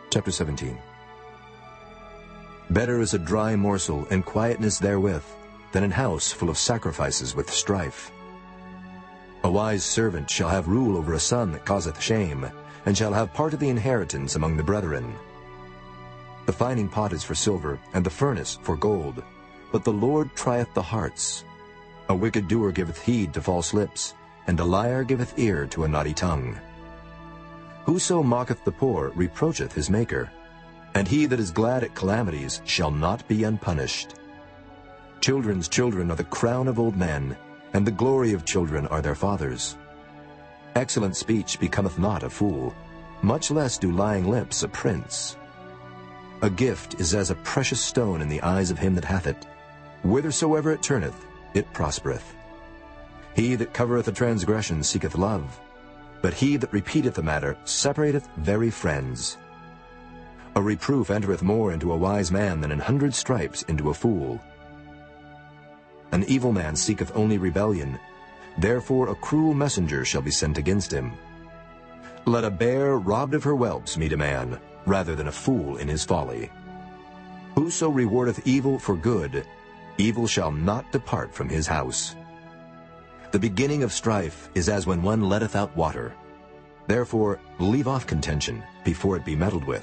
Chapter 17. Better is a dry morsel and quietness therewith than an house full of sacrifices with strife. A wise servant shall have rule over a son that causeth shame, and shall have part of the inheritance among the brethren. The fining pot is for silver, and the furnace for gold, but the Lord trieth the hearts. A wicked doer giveth heed to false lips, and a liar giveth ear to a naughty tongue. Whoso mocketh the poor reproacheth his Maker, and he that is glad at calamities shall not be unpunished. Children's children are the crown of old men, and the glory of children are their fathers. Excellent speech becometh not a fool, much less do lying lips a prince. A gift is as a precious stone in the eyes of him that hath it. Whithersoever it turneth, it prospereth. He that covereth a transgression seeketh love, but he that repeateth a matter separateth very friends. A reproof entereth more into a wise man than 100 stripes into a fool. An evil man seeketh only rebellion, therefore a cruel messenger shall be sent against him. Let a bear robbed of her whelps meet a man, rather than a fool in his folly. Whoso rewardeth evil for good, evil shall not depart from his house. The beginning of strife is as when one letteth out water. Therefore leave off contention before it be meddled with.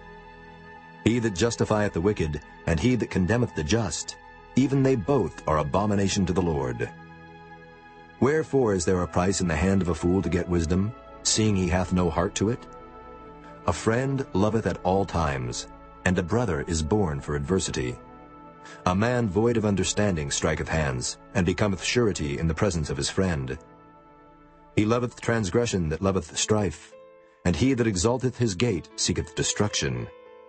He that justifieth the wicked, and he that condemneth the just, even they both are abomination to the Lord. Wherefore is there a price in the hand of a fool to get wisdom, seeing he hath no heart to it? A friend loveth at all times, and a brother is born for adversity. A man void of understanding striketh hands, and becometh surety in the presence of his friend. He loveth transgression that loveth strife, and he that exalteth his gate seeketh destruction.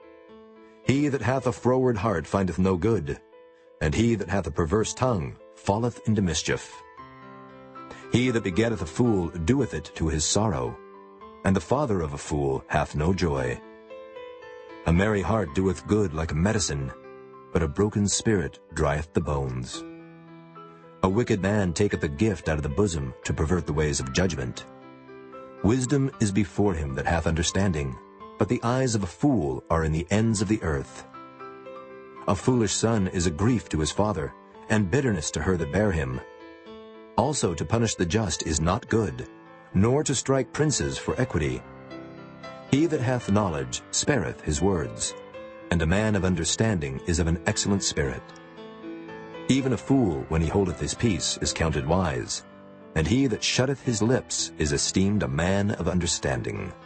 He that hath a froward heart findeth no good, and he that hath a perverse tongue falleth into mischief. He that begetteth a fool doeth it to his sorrow, and the father of a fool hath no joy. A merry heart doeth good like a medicine, but a broken spirit drieth the bones. A wicked man taketh a gift out of the bosom to pervert the ways of judgment. Wisdom is before him that hath understanding, but the eyes of a fool are in the ends of the earth. A foolish son is a grief to his father, and bitterness to her that bare him. Also to punish the just is not good, nor to strike princes for equity. He that hath knowledge spareth his words, and a man of understanding is of an excellent spirit. Even a fool, when he holdeth his peace, is counted wise, and he that shutteth his lips is esteemed a man of understanding.